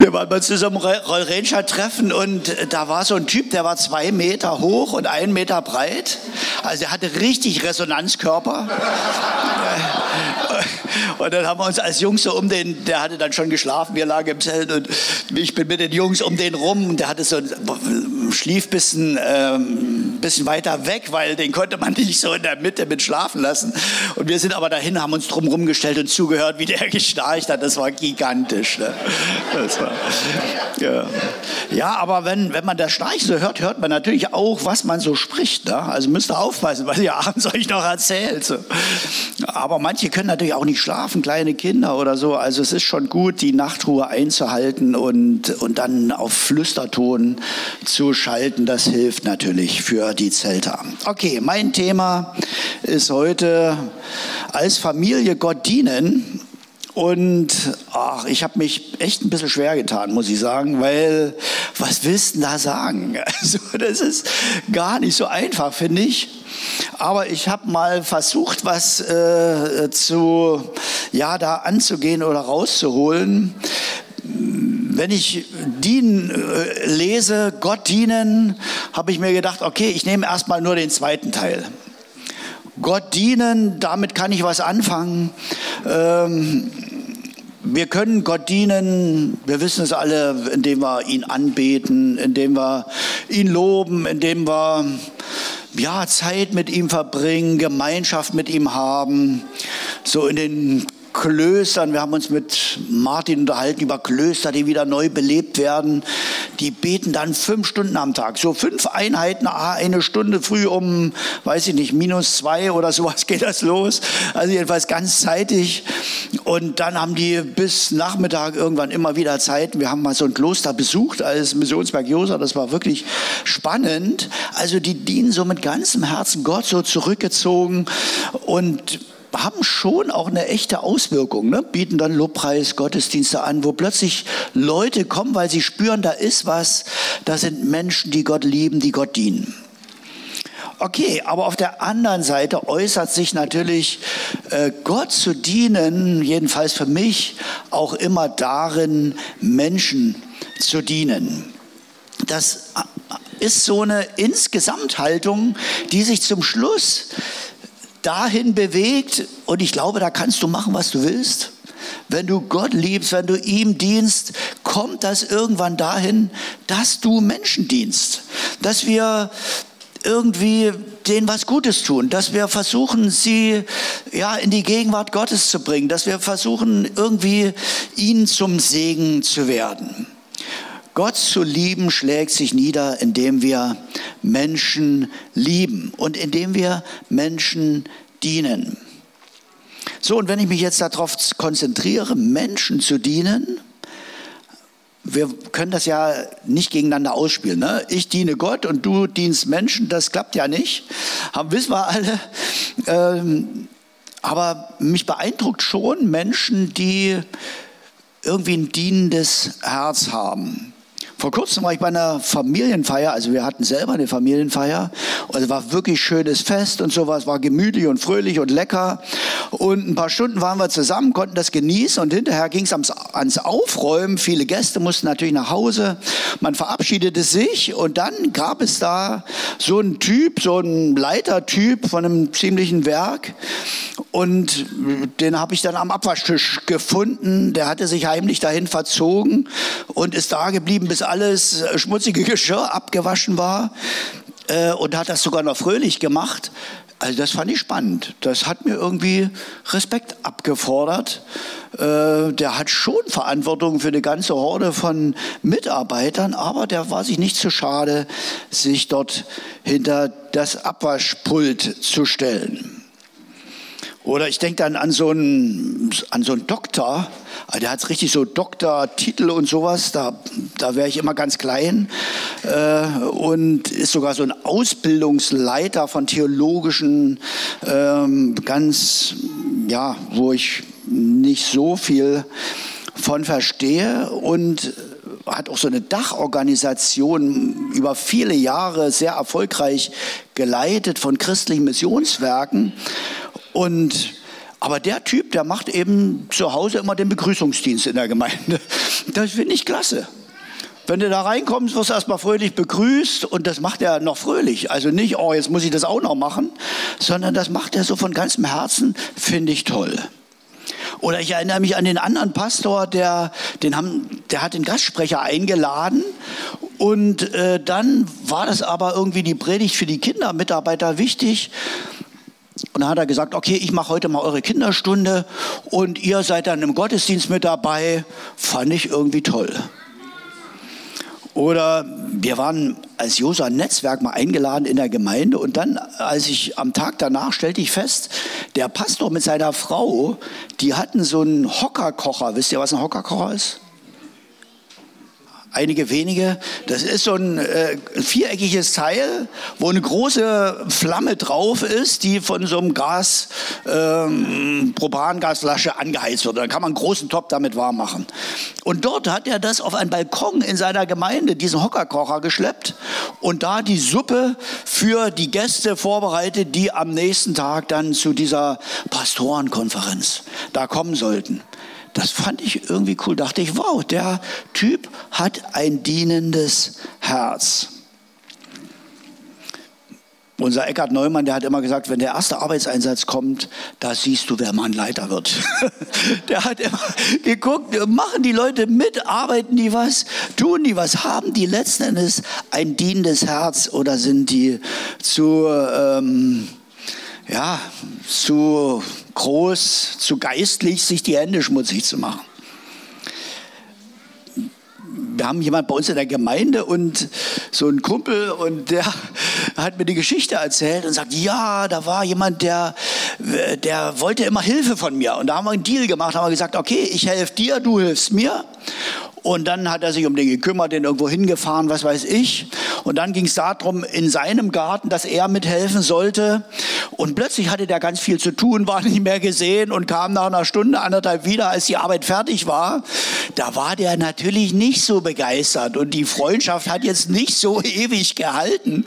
Wir waren mal zu so einem Rollranger-Treffen und da war so ein Typ, der war 2 Meter hoch und 1 Meter breit. Also der hatte richtig Resonanzkörper. Und dann haben wir uns als Jungs so der hatte dann schon geschlafen, wir lagen im Zelt und ich bin mit den Jungs um den rum und der hatte so ein Schliefbissen bisschen weiter weg, weil den konnte man nicht so in der Mitte mit schlafen lassen. Und wir sind aber dahin, haben uns drum rumgestellt und zugehört, wie der geschnarcht hat. Das war gigantisch. Ne? Das war, ja, aber wenn man das Schnarchen so hört, hört man natürlich auch, was man so spricht. Ne? Also müsst ihr aufpassen, was ihr abends euch noch erzählt. So. Aber manche können natürlich auch nicht schlafen, kleine Kinder oder so. Also es ist schon gut, die Nachtruhe einzuhalten und dann auf Flüsterton zu schalten. Das hilft natürlich für die Zelter. Okay, mein Thema ist heute als Familie Gott dienen. Und ich habe mich echt ein bisschen schwer getan, muss ich sagen, weil was willst du denn da sagen? Also, das ist gar nicht so einfach, finde ich. Aber ich habe mal versucht, was da anzugehen oder rauszuholen. Wenn ich lese, Gott dienen, habe ich mir gedacht, okay, ich nehme erstmal nur den zweiten Teil. Gott dienen, damit kann ich was anfangen. Wir können Gott dienen, wir wissen es alle, indem wir ihn anbeten, indem wir ihn loben, indem wir Zeit mit ihm verbringen, Gemeinschaft mit ihm haben. So in den Klöstern, wir haben uns mit Martin unterhalten über Klöster, die wieder neu belebt werden. Die beten dann 5 Stunden am Tag. So 5 Einheiten, eine Stunde früh um, -2 oder sowas geht das los. Also jedenfalls ganz zeitig. Und dann haben die bis Nachmittag irgendwann immer wieder Zeit. Wir haben mal so ein Kloster besucht als Missionswerk Josa. Das war wirklich spannend. Also die dienen so mit ganzem Herzen Gott, so zurückgezogen und haben schon auch eine echte Auswirkung, ne? Bieten dann Lobpreis, Gottesdienste an, wo plötzlich Leute kommen, weil sie spüren, da ist was, da sind Menschen, die Gott lieben, die Gott dienen. Okay, aber auf der anderen Seite äußert sich natürlich Gott zu dienen, jedenfalls für mich, auch immer darin, Menschen zu dienen. Das ist so eine Insgesamthaltung, die sich zum Schluss dahin bewegt, und ich glaube, da kannst du machen, was du willst. Wenn du Gott liebst, wenn du ihm dienst, kommt das irgendwann dahin, dass du Menschen dienst. Dass wir irgendwie denen was Gutes tun, dass wir versuchen, sie in die Gegenwart Gottes zu bringen, dass wir versuchen, irgendwie ihnen zum Segen zu werden. Gott zu lieben schlägt sich nieder, indem wir Menschen lieben und indem wir Menschen dienen. So, und wenn ich mich jetzt darauf konzentriere, Menschen zu dienen, wir können das ja nicht gegeneinander ausspielen. Ne? Ich diene Gott und du dienst Menschen, das klappt ja nicht. Wissen wir alle. Aber mich beeindruckt schon Menschen, die irgendwie ein dienendes Herz haben. Vor kurzem war ich bei einer Familienfeier, also wir hatten selber eine Familienfeier und es war wirklich schönes Fest und sowas, war gemütlich und fröhlich und lecker und ein paar Stunden waren wir zusammen, konnten das genießen und hinterher ging es ans Aufräumen, viele Gäste mussten natürlich nach Hause, man verabschiedete sich und dann gab es da so einen Typ, so einen Leitertyp von einem ziemlichen Werk und den habe ich dann am Abwaschtisch gefunden, der hatte sich heimlich dahin verzogen und ist da geblieben, bis alles schmutzige Geschirr abgewaschen war und hat das sogar noch fröhlich gemacht. Also das fand ich spannend. Das hat mir irgendwie Respekt abgefordert. Der hat schon Verantwortung für eine ganze Horde von Mitarbeitern, aber der war sich nicht zu schade, sich dort hinter das Abwaschpult zu stellen. Oder ich denke dann an so einen Doktor, der hat richtig so Doktortitel und sowas, da wäre ich immer ganz klein und ist sogar so ein Ausbildungsleiter von theologischen, wo ich nicht so viel von verstehe und hat auch so eine Dachorganisation über viele Jahre sehr erfolgreich geleitet von christlichen Missionswerken. Und Aber der Typ, der macht eben zu Hause immer den Begrüßungsdienst in der Gemeinde. Das finde ich klasse. Wenn du da reinkommst, wirst du erstmal fröhlich begrüßt und das macht er noch fröhlich. Also nicht, oh, jetzt muss ich das auch noch machen, sondern das macht er so von ganzem Herzen, finde ich toll. Oder ich erinnere mich an den anderen Pastor, der hat den Gastsprecher eingeladen und dann war das aber irgendwie die Predigt für die Kindermitarbeiter wichtig. Und dann hat er gesagt, okay, ich mache heute mal eure Kinderstunde und ihr seid dann im Gottesdienst mit dabei. Fand ich irgendwie toll. Oder wir waren als Josua-Netzwerk mal eingeladen in der Gemeinde und dann, als ich am Tag danach, stellte ich fest, der Pastor mit seiner Frau, die hatten so einen Hockerkocher. Wisst ihr, was ein Hockerkocher ist? Einige wenige. Das ist so ein viereckiges Teil, wo eine große Flamme drauf ist, die von so einem Propangasflasche angeheizt wird. Dann kann man einen großen Topf damit warm machen. Und dort hat er das auf einen Balkon in seiner Gemeinde, diesen Hockerkocher, geschleppt und da die Suppe für die Gäste vorbereitet, die am nächsten Tag dann zu dieser Pastorenkonferenz da kommen sollten. Das fand ich irgendwie cool. Dachte ich, wow, der Typ hat ein dienendes Herz. Unser Eckhard Neumann, der hat immer gesagt, wenn der erste Arbeitseinsatz kommt, da siehst du, wer mal ein Leiter wird. Der hat immer geguckt, machen die Leute mit, arbeiten die was, tun die was, haben die letzten Endes ein dienendes Herz oder sind die zu groß, zu geistlich, sich die Hände schmutzig zu machen. Wir haben jemanden bei uns in der Gemeinde und so einen Kumpel und der hat mir die Geschichte erzählt und sagt, ja, da war jemand, der wollte immer Hilfe von mir. Und da haben wir einen Deal gemacht, haben wir gesagt, okay, ich helfe dir, du hilfst mir. Und dann hat er sich um den gekümmert, den irgendwo hingefahren, was weiß ich. Und dann ging es darum, in seinem Garten, dass er mithelfen sollte. Und plötzlich hatte der ganz viel zu tun, war nicht mehr gesehen und kam nach einer Stunde, anderthalb wieder, als die Arbeit fertig war. Da war der natürlich nicht so begeistert und die Freundschaft hat jetzt nicht so ewig gehalten.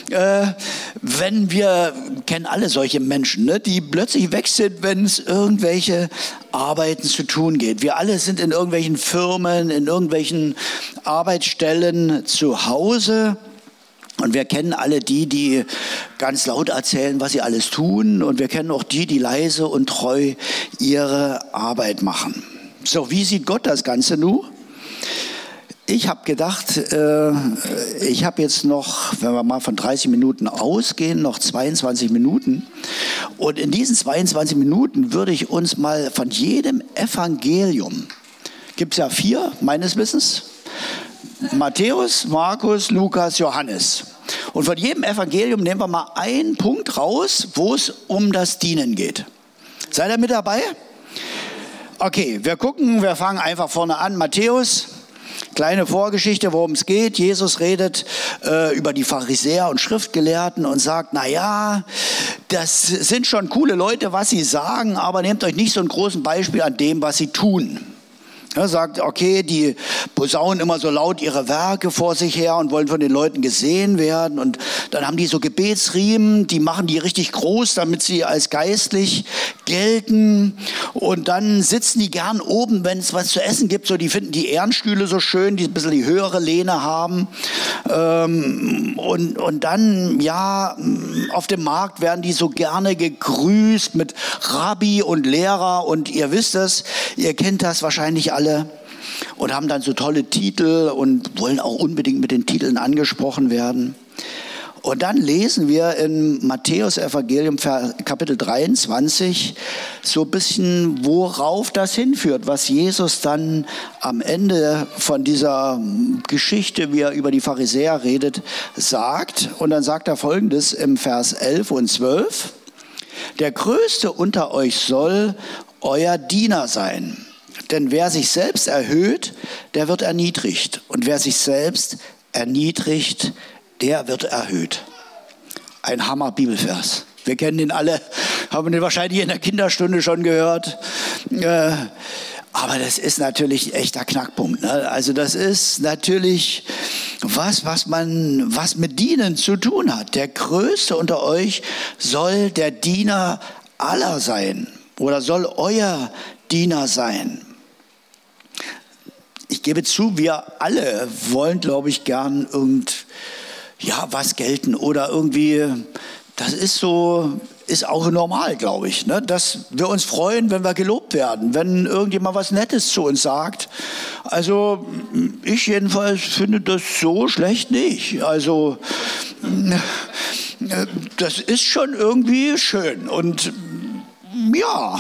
Wir kennen alle solche Menschen, ne, die plötzlich weg sind, wenn es irgendwelche Arbeiten zu tun geht. Wir alle sind in irgendwelchen Firmen, in irgendwelchen Arbeitsstellen zu Hause. Und wir kennen alle die ganz laut erzählen, was sie alles tun. Und wir kennen auch die leise und treu ihre Arbeit machen. So, wie sieht Gott das Ganze nun? Ich habe gedacht, ich habe jetzt noch, wenn wir mal von 30 Minuten ausgehen, noch 22 Minuten. Und in diesen 22 Minuten würde ich uns mal von jedem Evangelium, gibt es ja 4 meines Wissens, Matthäus, Markus, Lukas, Johannes. Und von jedem Evangelium nehmen wir mal einen Punkt raus, wo es um das Dienen geht. Seid ihr mit dabei? Okay, wir fangen einfach vorne an. Matthäus. Kleine Vorgeschichte, worum es geht. Jesus redet über die Pharisäer und Schriftgelehrten und sagt, naja, das sind schon coole Leute, was sie sagen, aber nehmt euch nicht so ein großes Beispiel an dem, was sie tun. Er sagt, okay, die posaunen immer so laut ihre Werke vor sich her und wollen von den Leuten gesehen werden. Und dann haben die so Gebetsriemen, die machen die richtig groß, damit sie als geistlich gelten. Und dann sitzen die gern oben, wenn es was zu essen gibt. So, die finden die Ehrenstühle so schön, die ein bisschen die höhere Lehne haben. Und dann, ja, auf dem Markt werden die so gerne gegrüßt mit Rabbi und Lehrer. Und ihr wisst es, ihr kennt das wahrscheinlich alle. Und haben dann so tolle Titel und wollen auch unbedingt mit den Titeln angesprochen werden. Und dann lesen wir im Matthäus-Evangelium Kapitel 23 so ein bisschen, worauf das hinführt, was Jesus dann am Ende von dieser Geschichte, wie er über die Pharisäer redet, sagt. Und dann sagt er Folgendes im Vers 11 und 12. Der Größte unter euch soll euer Diener sein. Denn wer sich selbst erhöht, der wird erniedrigt. Und wer sich selbst erniedrigt, der wird erhöht. Ein Hammer-Bibelvers. Wir kennen den alle, haben den wahrscheinlich in der Kinderstunde schon gehört. Aber das ist natürlich ein echter Knackpunkt. Ne? Also das ist natürlich was mit Dienen zu tun hat. Der Größte unter euch soll der Diener aller sein. oder soll euer Diener sein. Ich gebe zu, wir alle wollen, glaube ich, gern was gelten oder irgendwie, das ist auch normal, glaube ich, ne? Dass wir uns freuen, wenn wir gelobt werden, wenn irgendjemand was Nettes zu uns sagt. Also ich jedenfalls finde das so schlecht nicht. Also das ist schon irgendwie schön und ja,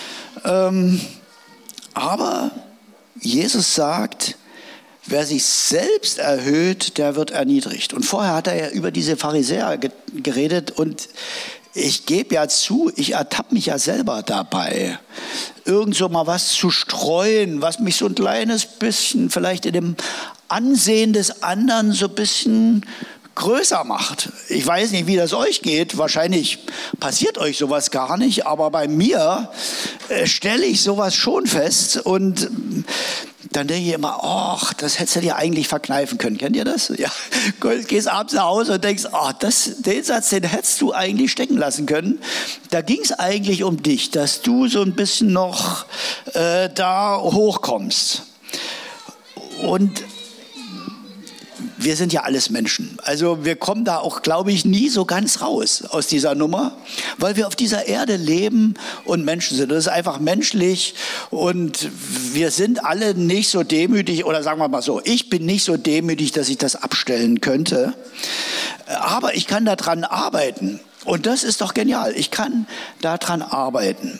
aber Jesus sagt, wer sich selbst erhöht, der wird erniedrigt. Und vorher hat er ja über diese Pharisäer geredet und ich gebe ja zu, ich ertappe mich ja selber dabei, irgend so mal was zu streuen, was mich so ein kleines bisschen vielleicht in dem Ansehen des anderen so ein bisschen größer macht. Ich weiß nicht, wie das euch geht. Wahrscheinlich passiert euch sowas gar nicht, aber bei mir stelle ich sowas schon fest und dann denke ich immer, ach, das hättest du dir eigentlich verkneifen können. Kennt ihr das? Ja, gehst abends nach Hause und denkst, den Satz, den hättest du eigentlich stecken lassen können. Da ging es eigentlich um dich, dass du so ein bisschen noch da hochkommst. Und wir sind ja alles Menschen. Also wir kommen da auch, glaube ich, nie so ganz raus aus dieser Nummer, weil wir auf dieser Erde leben und Menschen sind. Das ist einfach menschlich und wir sind alle nicht so demütig, oder sagen wir mal so, ich bin nicht so demütig, dass ich das abstellen könnte. Aber ich kann daran arbeiten. Und das ist doch genial. Ich kann daran arbeiten.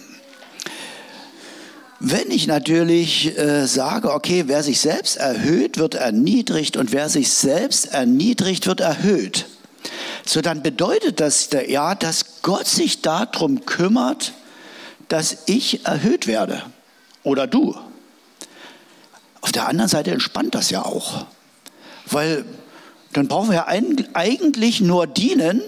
Wenn ich natürlich sage, okay, wer sich selbst erhöht, wird erniedrigt und wer sich selbst erniedrigt, wird erhöht. So, dann bedeutet das ja, dass Gott sich darum kümmert, dass ich erhöht werde. Oder du. Auf der anderen Seite entspannt das ja auch. Weil dann brauchen wir ja eigentlich nur dienen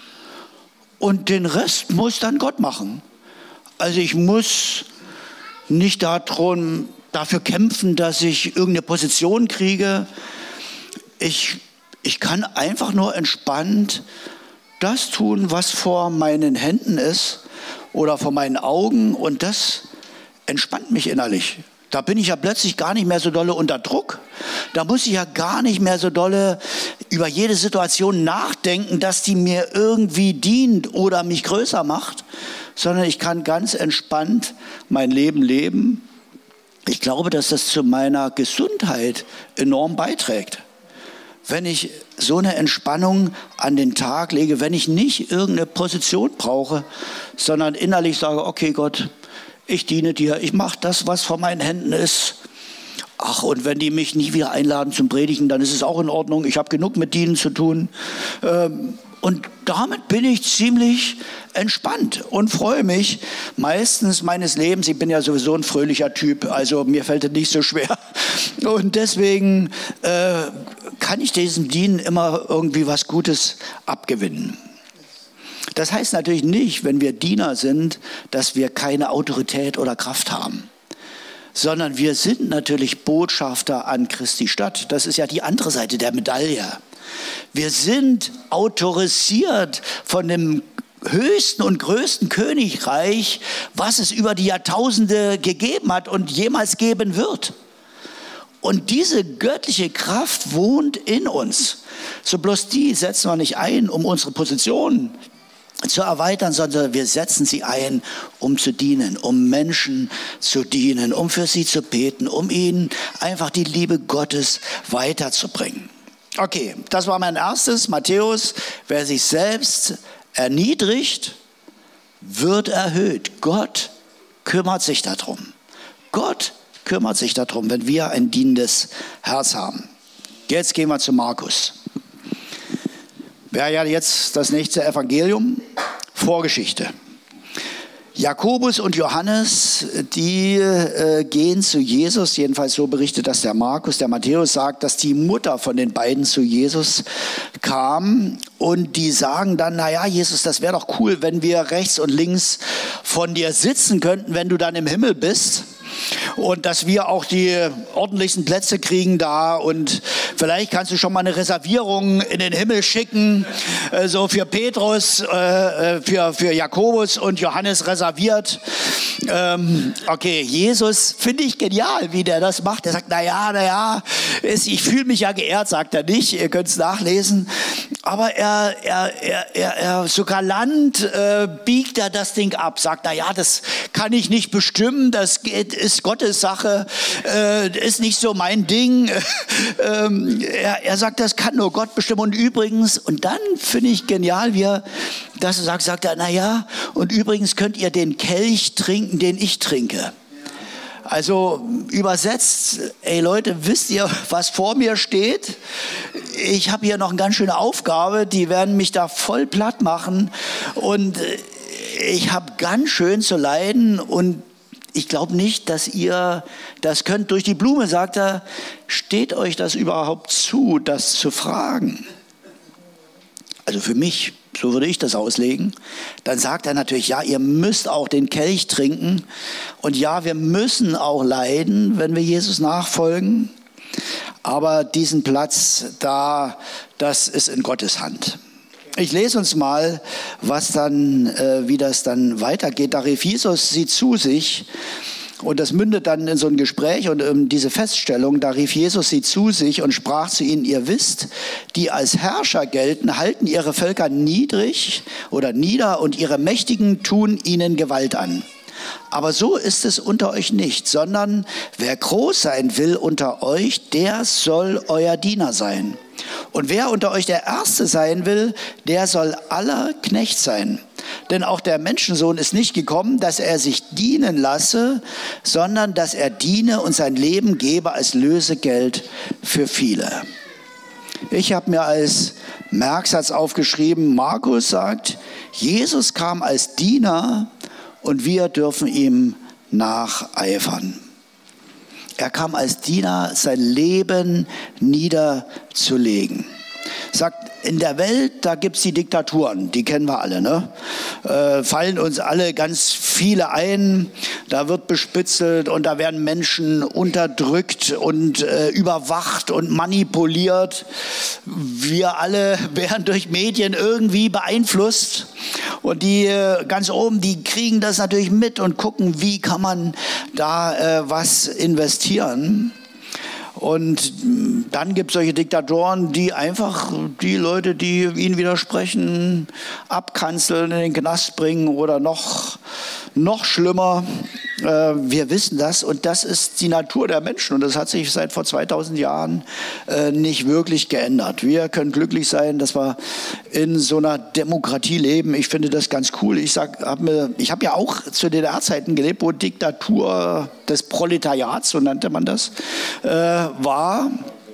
und den Rest muss dann Gott machen. Also ich muss nicht dafür kämpfen, dass ich irgendeine Position kriege. Ich kann einfach nur entspannt das tun, was vor meinen Händen ist oder vor meinen Augen und das entspannt mich innerlich. Da bin ich ja plötzlich gar nicht mehr so dolle unter Druck. Da muss ich ja gar nicht mehr so dolle über jede Situation nachdenken, dass die mir irgendwie dient oder mich größer macht, sondern ich kann ganz entspannt mein Leben leben. Ich glaube, dass das zu meiner Gesundheit enorm beiträgt. Wenn ich so eine Entspannung an den Tag lege, wenn ich nicht irgendeine Position brauche, sondern innerlich sage, okay Gott, ich diene dir, ich mache das, was vor meinen Händen ist. Ach, und wenn die mich nie wieder einladen zum Predigen, dann ist es auch in Ordnung. Ich habe genug mit Dienen zu tun. Und damit bin ich ziemlich entspannt und freue mich meistens meines Lebens. Ich bin ja sowieso ein fröhlicher Typ, also mir fällt es nicht so schwer. Und deswegen kann ich diesem Dienen immer irgendwie was Gutes abgewinnen. Das heißt natürlich nicht, wenn wir Diener sind, dass wir keine Autorität oder Kraft haben, sondern wir sind natürlich Botschafter an Christi Stadt. Das ist ja die andere Seite der Medaille. Wir sind autorisiert von dem höchsten und größten Königreich, was es über die Jahrtausende gegeben hat und jemals geben wird. Und diese göttliche Kraft wohnt in uns. So bloß die setzen wir nicht ein, um unsere Position zu erweitern, sondern wir setzen sie ein, um zu dienen, um Menschen zu dienen, um für sie zu beten, um ihnen einfach die Liebe Gottes weiterzubringen. Okay, das war mein erstes, Matthäus. Wer sich selbst erniedrigt, wird erhöht. Gott kümmert sich darum. Gott kümmert sich darum, wenn wir ein dienendes Herz haben. Jetzt gehen wir zu Markus. Wäre ja jetzt das nächste Evangelium, Vorgeschichte. Jakobus und Johannes, die gehen zu Jesus, jedenfalls so berichtet das der Markus. Der Matthäus sagt, dass die Mutter von den beiden zu Jesus kam und die sagen dann, naja, Jesus, das wäre doch cool, wenn wir rechts und links von dir sitzen könnten, wenn du dann im Himmel bist. und dass wir auch die ordentlichsten Plätze kriegen da und vielleicht kannst du schon mal eine Reservierung in den Himmel schicken, so für Petrus, für Jakobus und Johannes reserviert. Okay, Jesus finde ich genial, wie der das macht. Er sagt, naja, ich fühle mich ja geehrt, sagt er nicht, ihr könnt es nachlesen. Aber er so galant biegt er das Ding ab, sagt, naja, das kann ich nicht bestimmen, ist Gottes Sache, ist nicht so mein Ding. Er sagt, das kann nur Gott bestimmen. Und übrigens, und dann finde ich genial, wie er das sagt er, naja, und übrigens könnt ihr den Kelch trinken, den ich trinke. Also übersetzt, ey Leute, wisst ihr, was vor mir steht? Ich habe hier noch eine ganz schöne Aufgabe, die werden mich da voll platt machen und ich habe ganz schön zu leiden und ich glaube nicht, dass ihr das könnt. Durch die Blume, sagt er, steht euch das überhaupt zu, das zu fragen? Also für mich, so würde ich das auslegen. Dann sagt er natürlich, ja, ihr müsst auch den Kelch trinken. Und ja, wir müssen auch leiden, wenn wir Jesus nachfolgen. Aber diesen Platz da, das ist in Gottes Hand. Ich lese uns mal, wie das dann weitergeht. Da rief Jesus sie zu sich. Und das mündet dann in so ein Gespräch und diese Feststellung, da rief Jesus sie zu sich und sprach zu ihnen, ihr wisst, die als Herrscher gelten, halten ihre Völker niedrig oder nieder und ihre Mächtigen tun ihnen Gewalt an. Aber so ist es unter euch nicht, sondern wer groß sein will unter euch, der soll euer Diener sein. Und wer unter euch der Erste sein will, der soll aller Knecht sein. Denn auch der Menschensohn ist nicht gekommen, dass er sich dienen lasse, sondern dass er diene und sein Leben gebe als Lösegeld für viele. Ich habe mir als Merksatz aufgeschrieben, Markus sagt, Jesus kam als Diener und wir dürfen ihm nacheifern. Er kam als Diener, sein Leben niederzulegen. Sagt, in der Welt, da gibt es die Diktaturen, die kennen wir alle, ne? Fallen uns alle ganz viele ein, da wird bespitzelt und da werden Menschen unterdrückt und überwacht und manipuliert. Wir alle werden durch Medien irgendwie beeinflusst und die ganz oben, die kriegen das natürlich mit und gucken, wie kann man da was investieren. Und dann gibt es solche Diktatoren, die einfach die Leute, die ihnen widersprechen, abkanzeln, in den Knast bringen oder noch schlimmer. Wir wissen das und das ist die Natur der Menschen und das hat sich seit vor 2000 Jahren nicht wirklich geändert. Wir können glücklich sein, dass wir in so einer Demokratie leben. Ich finde das ganz cool. Ich habe ja auch zu DDR-Zeiten gelebt, wo Diktatur des Proletariats, so nannte man das, war.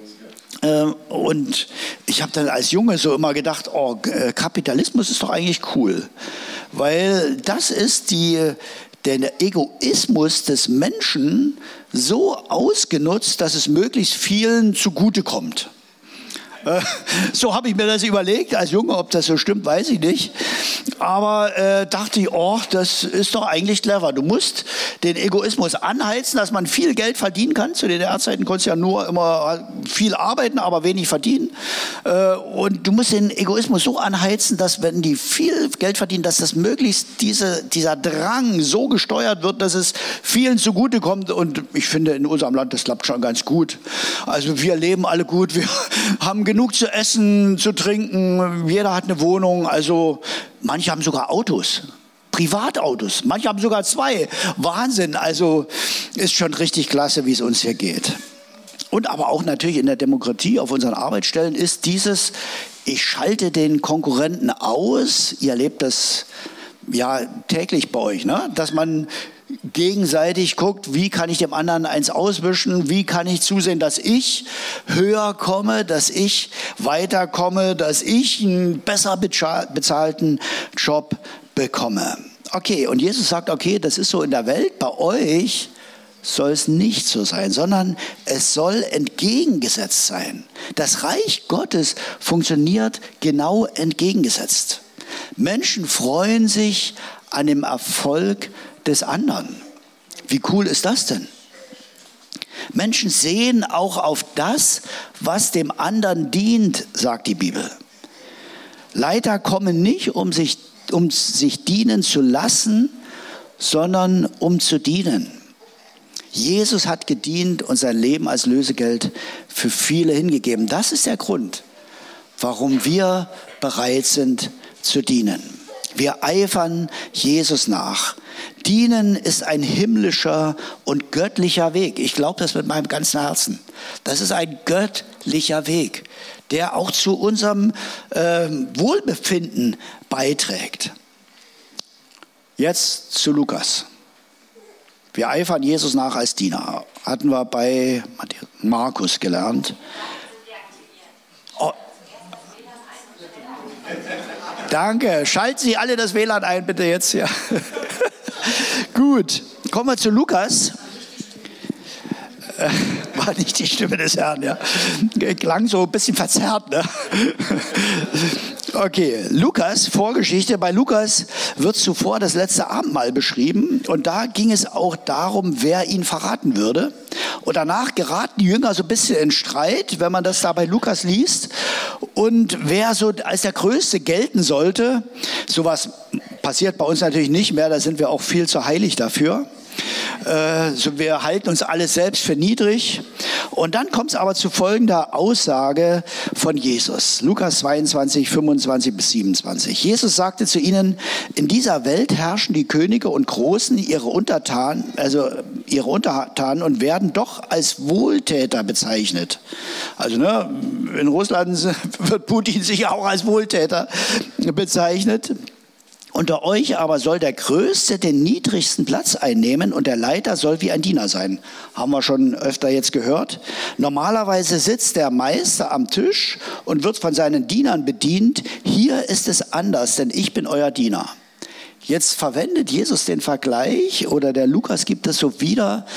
Und ich habe dann als Junge so immer gedacht, Kapitalismus ist doch eigentlich cool, weil das ist der Egoismus des Menschen so ausgenutzt, dass es möglichst vielen zugutekommt. So habe ich mir das überlegt als Junge, ob das so stimmt, weiß ich nicht. Aber dachte ich, das ist doch eigentlich clever. Du musst den Egoismus anheizen, dass man viel Geld verdienen kann. Zu den DDR-Zeiten konntest du ja nur immer viel arbeiten, aber wenig verdienen. Und du musst den Egoismus so anheizen, dass wenn die viel Geld verdienen, dass das möglichst dieser Drang so gesteuert wird, dass es vielen zugutekommt. Und ich finde, in unserem Land, das klappt schon ganz gut. Also wir leben alle gut, wir haben genug zu essen, zu trinken, jeder hat eine Wohnung, also manche haben sogar Autos, Privatautos, manche haben sogar 2, Wahnsinn, also ist schon richtig klasse, wie es uns hier geht. Und aber auch natürlich in der Demokratie auf unseren Arbeitsstellen ist dieses, ich schalte den Konkurrenten aus, ihr erlebt das ja täglich bei euch, ne? Dass man gegenseitig guckt, wie kann ich dem anderen eins auswischen, wie kann ich zusehen, dass ich höher komme, dass ich weiterkomme, dass ich einen besser bezahlten Job bekomme. Okay, und Jesus sagt, okay, das ist so in der Welt, bei euch soll es nicht so sein, sondern es soll entgegengesetzt sein. Das Reich Gottes funktioniert genau entgegengesetzt. Menschen freuen sich an dem Erfolg des anderen. Wie cool ist das denn? Menschen sehen auch auf das, was dem anderen dient, sagt die Bibel. Leiter kommen nicht, um sich dienen zu lassen, sondern um zu dienen. Jesus hat gedient und sein Leben als Lösegeld für viele hingegeben. Das ist der Grund, warum wir bereit sind zu dienen. Wir eifern Jesus nach. Dienen ist ein himmlischer und göttlicher Weg. Ich glaube das mit meinem ganzen Herzen. Das ist ein göttlicher Weg, der auch zu unserem Wohlbefinden beiträgt. Jetzt zu Lukas. Wir eifern Jesus nach als Diener. Hatten wir bei Markus gelernt. Oh. Danke. Schalten Sie alle das WLAN ein, bitte jetzt. Ja. Gut. Kommen wir zu Lukas. War nicht die Stimme des Herrn, ja. Klang so ein bisschen verzerrt, ne? Okay, Lukas, Vorgeschichte. Bei Lukas wird zuvor das letzte Abendmahl beschrieben. Und da ging es auch darum, wer ihn verraten würde. Und danach geraten die Jünger so ein bisschen in Streit, wenn man das da bei Lukas liest. Und wer so als der Größte gelten sollte, sowas passiert bei uns natürlich nicht mehr, da sind wir auch viel zu heilig dafür. Wir halten uns alles selbst für niedrig. Und dann kommt es aber zu folgender Aussage von Jesus. Lukas 22, 25 bis 27. Jesus sagte zu ihnen, in dieser Welt herrschen die Könige und Großen ihre Untertanen und werden doch als Wohltäter bezeichnet. Also in Russland wird Putin sicher auch als Wohltäter bezeichnet. Unter euch aber soll der Größte den niedrigsten Platz einnehmen und der Leiter soll wie ein Diener sein. Haben wir schon öfter jetzt gehört. Normalerweise sitzt der Meister am Tisch und wird von seinen Dienern bedient. Hier ist es anders, denn ich bin euer Diener. Jetzt verwendet Jesus den Vergleich oder der Lukas gibt es so wieder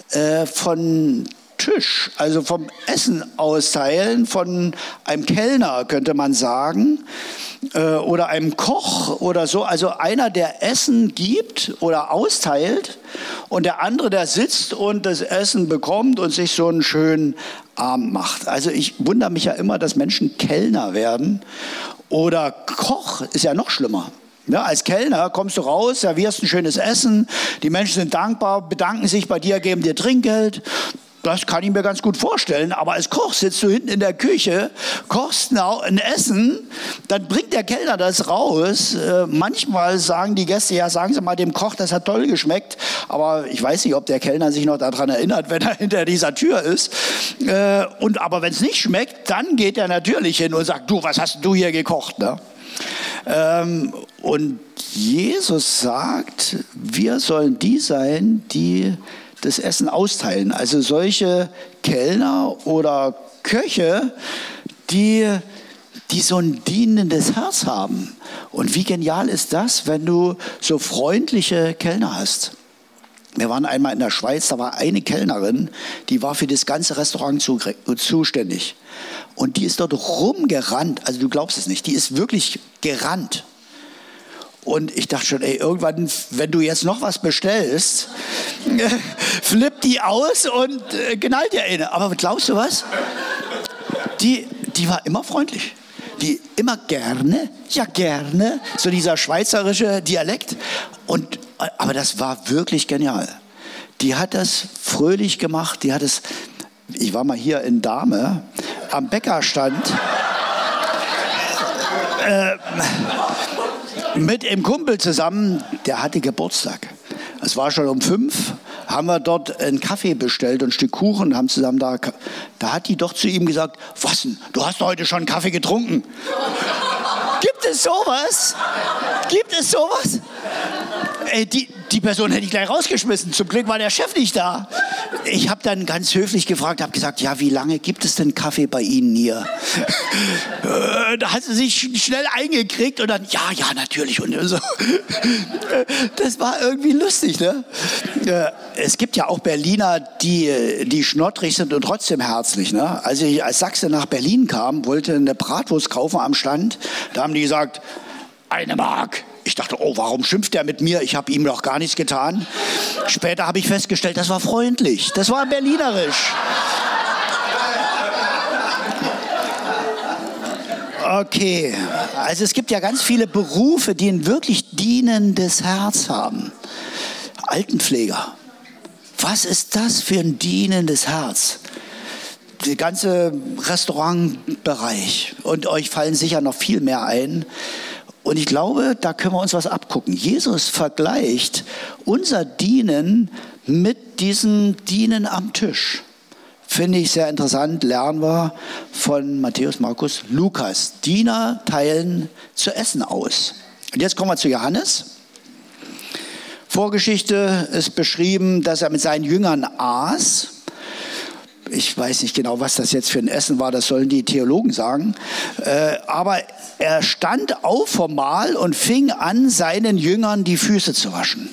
von Tisch, also vom Essen austeilen, von einem Kellner könnte man sagen, oder einem Koch oder so, also einer, der Essen gibt oder austeilt und der andere, der sitzt und das Essen bekommt und sich so einen schönen Abend macht. Also ich wundere mich ja immer, dass Menschen Kellner werden oder Koch ist ja noch schlimmer. Ja, als Kellner kommst du raus, servierst ein schönes Essen, die Menschen sind dankbar, bedanken sich bei dir, geben dir Trinkgeld. Das kann ich mir ganz gut vorstellen, aber als Koch sitzt du hinten in der Küche, kochst ein Essen, dann bringt der Kellner das raus. Manchmal sagen die Gäste, ja, sagen Sie mal dem Koch, das hat toll geschmeckt, aber ich weiß nicht, ob der Kellner sich noch daran erinnert, wenn er hinter dieser Tür ist. Aber wenn es nicht schmeckt, dann geht er natürlich hin und sagt, du, was hast du hier gekocht? Ne? Und Jesus sagt, wir sollen die sein, die das Essen austeilen. Also solche Kellner oder Köche, die so ein dienendes Herz haben. Und wie genial ist das, wenn du so freundliche Kellner hast? Wir waren einmal in der Schweiz, da war eine Kellnerin, die war für das ganze Restaurant zuständig. Und die ist dort rumgerannt, also du glaubst es nicht, die ist wirklich gerannt. Und ich dachte schon, irgendwann, wenn du jetzt noch was bestellst, flippt die aus und knallt dir eine. Aber glaubst du was? Die war immer freundlich. Die immer gerne, ja gerne, so dieser schweizerische Dialekt. Aber das war wirklich genial. Die hat das fröhlich gemacht. Ich war mal hier in Dahme am Bäckerstand. Mit dem Kumpel zusammen, der hatte Geburtstag. Es war schon um 5, haben wir dort einen Kaffee bestellt und ein Stück Kuchen, haben zusammen da hat die doch zu ihm gesagt, was denn, du hast heute schon Kaffee getrunken. Gibt es sowas? Gibt es sowas? Die Person hätte ich gleich rausgeschmissen. Zum Glück war der Chef nicht da. Ich habe dann ganz höflich gefragt, habe gesagt, ja, wie lange gibt es denn Kaffee bei Ihnen hier? Da hat sie sich schnell eingekriegt und dann, ja, natürlich. Und so. Das war irgendwie lustig, ne? Es gibt ja auch Berliner, die schnottrig sind und trotzdem herzlich, ne? Als ich als Sachse nach Berlin kam, wollte eine Bratwurst kaufen am Stand, da haben die gesagt, 1 Mark. Ich dachte, oh, warum schimpft er mit mir? Ich habe ihm doch gar nichts getan. Später habe ich festgestellt, das war freundlich. Das war berlinerisch. Okay, also es gibt ja ganz viele Berufe, die ein wirklich dienendes Herz haben. Altenpfleger. Was ist das für ein dienendes Herz? Der ganze Restaurantbereich. Und euch fallen sicher noch viel mehr ein. Und ich glaube, da können wir uns was abgucken. Jesus vergleicht unser Dienen mit diesem Dienen am Tisch. Finde ich sehr interessant, lernen wir von Matthäus, Markus, Lukas. Diener teilen zu essen aus. Und jetzt kommen wir zu Johannes. Vorgeschichte ist beschrieben, dass er mit seinen Jüngern aß. Ich weiß nicht genau, was das jetzt für ein Essen war, das sollen die Theologen sagen. Aber er stand auf vom Mahl und fing an, seinen Jüngern die Füße zu waschen.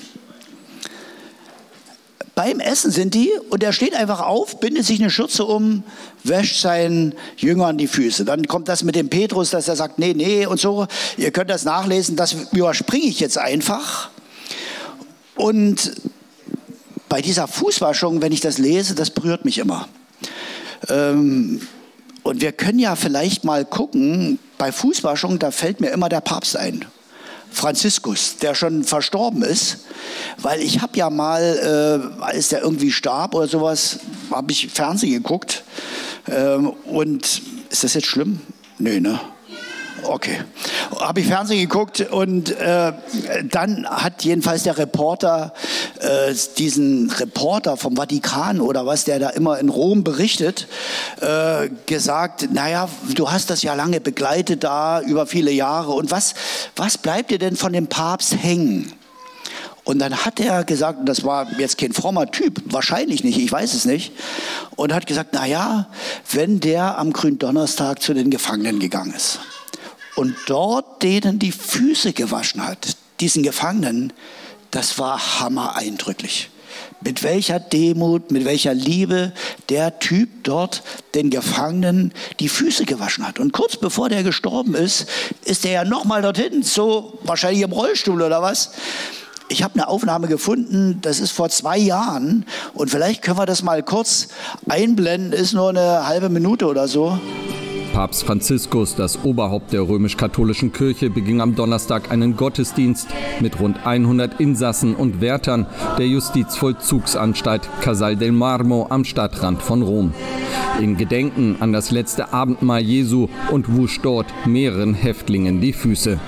Beim Essen sind die und er steht einfach auf, bindet sich eine Schürze um, wäscht seinen Jüngern die Füße. Dann kommt das mit dem Petrus, dass er sagt, nee und so. Ihr könnt das nachlesen, das überspringe ich jetzt einfach. Und bei dieser Fußwaschung, wenn ich das lese, das berührt mich immer. Und wir können ja vielleicht mal gucken, bei Fußwaschung, da fällt mir immer der Papst ein. Franziskus, der schon verstorben ist, weil ich habe ja mal, als der irgendwie starb oder sowas, habe ich Fernsehen geguckt und ist das jetzt schlimm? Nee, ne? Okay. Habe ich Fernsehen geguckt und dann hat jedenfalls der Reporter, diesen Reporter vom Vatikan oder was, der da immer in Rom berichtet, gesagt, naja, du hast das ja lange begleitet da über viele Jahre und was bleibt dir denn von dem Papst hängen? Und dann hat er gesagt, und das war jetzt kein frommer Typ, wahrscheinlich nicht, ich weiß es nicht, und hat gesagt, naja, wenn der am Gründonnerstag zu den Gefangenen gegangen ist und dort denen die Füße gewaschen hat, diesen Gefangenen, das war hammereindrücklich. Mit welcher Demut, mit welcher Liebe der Typ dort den Gefangenen die Füße gewaschen hat. Und kurz bevor der gestorben ist er ja nochmal dorthin, so wahrscheinlich im Rollstuhl oder was. Ich habe eine Aufnahme gefunden, das ist vor 2 Jahren und vielleicht können wir das mal kurz einblenden, ist nur eine halbe Minute oder so. Papst Franziskus, das Oberhaupt der römisch-katholischen Kirche, beging am Donnerstag einen Gottesdienst mit rund 100 Insassen und Wärtern der Justizvollzugsanstalt Casal del Marmo am Stadtrand von Rom. In Gedenken an das letzte Abendmahl Jesu und wusch dort mehreren Häftlingen die Füße.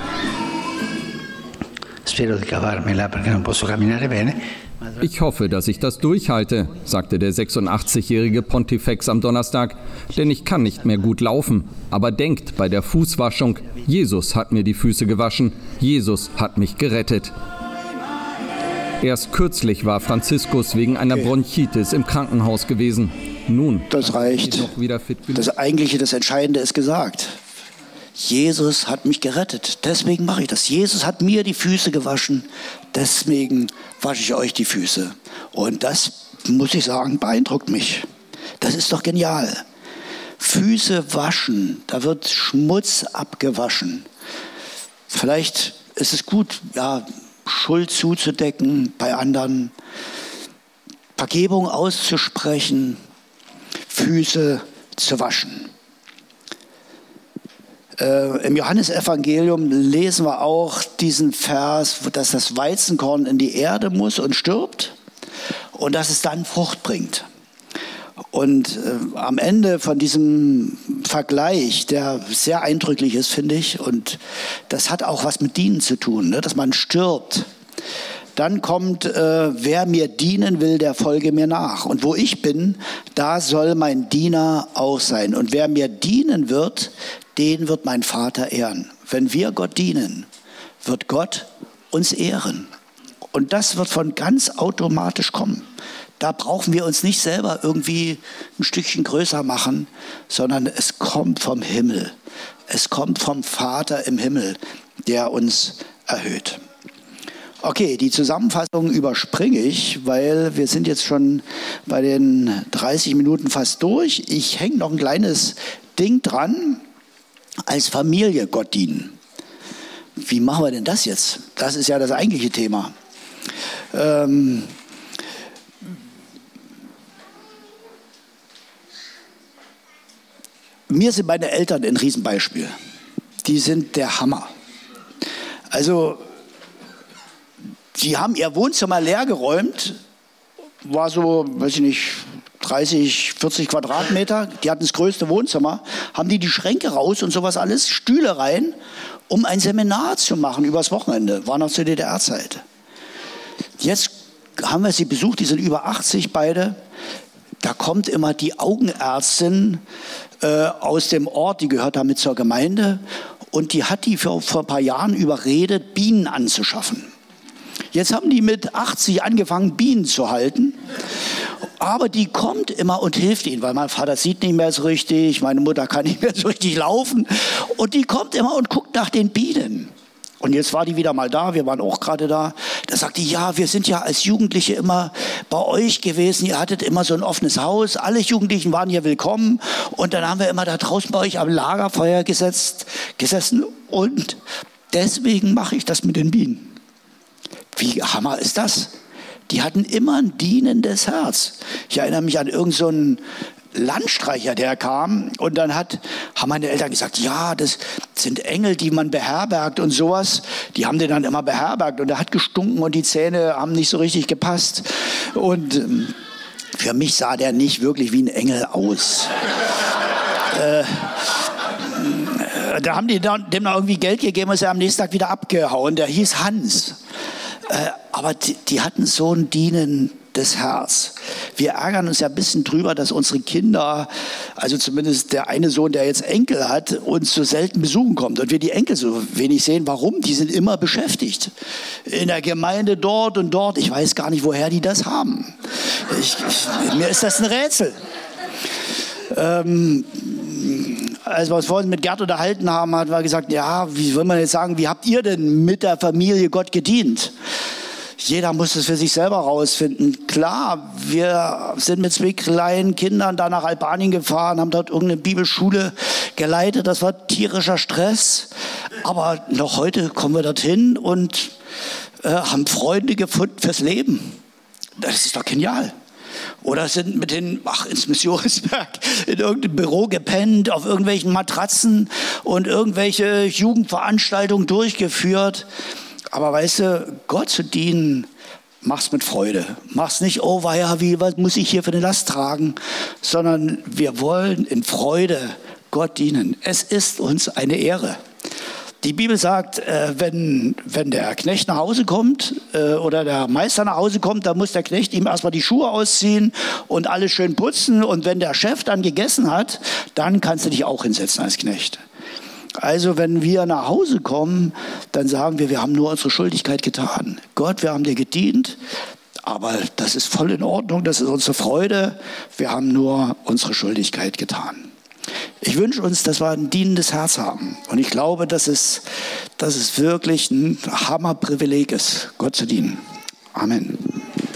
Ich hoffe, dass ich das durchhalte, sagte der 86-jährige Pontifex am Donnerstag, denn ich kann nicht mehr gut laufen. Aber denkt bei der Fußwaschung, Jesus hat mir die Füße gewaschen, Jesus hat mich gerettet. Erst kürzlich war Franziskus wegen einer Bronchitis im Krankenhaus gewesen. Nun, das reicht. Wieder fit genug. Das Eigentliche, das Entscheidende ist gesagt. Jesus hat mich gerettet, deswegen mache ich das. Jesus hat mir die Füße gewaschen, deswegen wasche ich euch die Füße. Und das, muss ich sagen, beeindruckt mich. Das ist doch genial. Füße waschen, da wird Schmutz abgewaschen. Vielleicht ist es gut, ja, Schuld zuzudecken bei anderen, Vergebung auszusprechen, Füße zu waschen. Im Johannesevangelium lesen wir auch diesen Vers, dass das Weizenkorn in die Erde muss und stirbt und dass es dann Frucht bringt. Und am Ende von diesem Vergleich, der sehr eindrücklich ist, finde ich, und das hat auch was mit Dienen zu tun, ne, dass man stirbt. Dann kommt, wer mir dienen will, der folge mir nach. Und wo ich bin, da soll mein Diener auch sein. Und wer mir dienen wird, den wird mein Vater ehren. Wenn wir Gott dienen, wird Gott uns ehren. Und das wird von ganz automatisch kommen. Da brauchen wir uns nicht selber irgendwie ein Stückchen größer machen, sondern es kommt vom Himmel. Es kommt vom Vater im Himmel, der uns erhöht. Okay, die Zusammenfassung überspringe ich, weil wir sind jetzt schon bei den 30 Minuten fast durch. Ich hänge noch ein kleines Ding dran. Als Familie Gott dienen. wie machen wir denn das jetzt? Das ist ja das eigentliche Thema. Mir sind meine Eltern ein Riesenbeispiel. Die sind der Hammer. Also, die haben ihr Wohnzimmer leer geräumt, war so, weiß ich nicht, 30, 40 Quadratmeter. Die hatten das größte Wohnzimmer, haben die Schränke raus und sowas alles, Stühle rein, um ein Seminar zu machen übers Wochenende. War noch zur DDR-Zeit. Jetzt haben wir sie besucht, die sind über 80 beide. Da kommt immer die Augenärztin aus dem Ort, die gehört damit zur Gemeinde. Und die hat die vor ein paar Jahren überredet, Bienen anzuschaffen. Jetzt haben die mit 80 angefangen, Bienen zu halten. Aber die kommt immer und hilft ihnen, weil mein Vater sieht nicht mehr so richtig, meine Mutter kann nicht mehr so richtig laufen. Und die kommt immer und guckt nach den Bienen. Und jetzt war die wieder mal da, wir waren auch gerade da. Da sagte die, ja, wir sind ja als Jugendliche immer bei euch gewesen. Ihr hattet immer so ein offenes Haus. Alle Jugendlichen waren hier willkommen. Und dann haben wir immer da draußen bei euch am Lagerfeuer gesessen. Und deswegen mache ich das mit den Bienen. Wie hammer ist das? Die hatten immer ein dienendes Herz. Ich erinnere mich an irgend so einen Landstreicher, der kam und dann haben meine Eltern gesagt, ja, das sind Engel, die man beherbergt und sowas. Die haben den dann immer beherbergt und der hat gestunken und die Zähne haben nicht so richtig gepasst. Und für mich sah der nicht wirklich wie ein Engel aus. Da haben die dem noch irgendwie Geld gegeben und ist er am nächsten Tag wieder abgehauen. Der hieß Hans. Aber die hatten so ein dienendes Herz. Wir ärgern uns ja ein bisschen drüber, dass unsere Kinder, also zumindest der eine Sohn, der jetzt Enkel hat, uns so selten besuchen kommt und wir die Enkel so wenig sehen. Warum? Die sind immer beschäftigt. In der Gemeinde dort und dort. Ich weiß gar nicht, woher die das haben. Mir ist das ein Rätsel. Als wir uns vorhin mit Gerd unterhalten haben, hat er gesagt, ja, wie will man jetzt sagen, wie habt ihr denn mit der Familie Gott gedient? Jeder muss es für sich selber rausfinden. Klar, wir sind mit 2 kleinen Kindern da nach Albanien gefahren, haben dort irgendeine Bibelschule geleitet. Das war tierischer Stress. Aber noch heute kommen wir dorthin und haben Freunde gefunden fürs Leben. Das ist doch genial. Oder sind mit denen ins Missionsberg in irgendeinem Büro gepennt, auf irgendwelchen Matratzen und irgendwelche Jugendveranstaltungen durchgeführt. Aber weißt du, Gott zu dienen, mach's mit Freude. Mach's nicht, oh weia, was muss ich hier für eine Last tragen, sondern wir wollen in Freude Gott dienen. Es ist uns eine Ehre. Die Bibel sagt, wenn der Knecht nach Hause kommt oder der Meister nach Hause kommt, dann muss der Knecht ihm erstmal die Schuhe ausziehen und alles schön putzen. Und wenn der Chef dann gegessen hat, dann kannst du dich auch hinsetzen als Knecht. Also wenn wir nach Hause kommen, dann sagen wir haben nur unsere Schuldigkeit getan. Gott, wir haben dir gedient, aber das ist voll in Ordnung, das ist unsere Freude. Wir haben nur unsere Schuldigkeit getan. Ich wünsche uns, dass wir ein dienendes Herz haben. Und ich glaube, dass es wirklich ein Hammerprivileg ist, Gott zu dienen. Amen.